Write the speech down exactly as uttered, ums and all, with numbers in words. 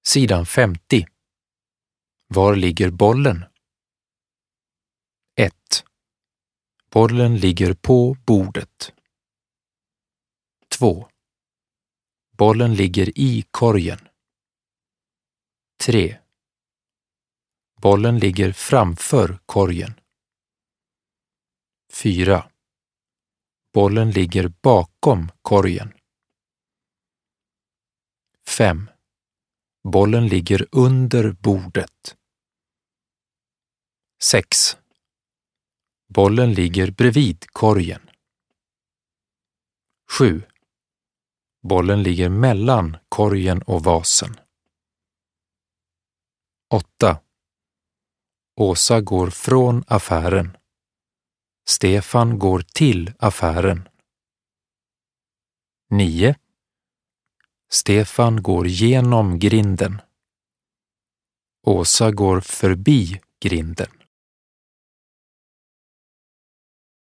Sidan femtio. Var ligger bollen? ett. Bollen ligger på bordet. två. Bollen ligger i korgen. tre. Bollen ligger framför korgen. fyra. Bollen ligger bakom korgen. fem. Bollen ligger under bordet. sex. Bollen ligger bredvid korgen. sju. Bollen ligger mellan korgen och vasen. åtta. Åsa går från affären. Stefan går till affären. nio. Stefan går genom grinden. Åsa går förbi grinden.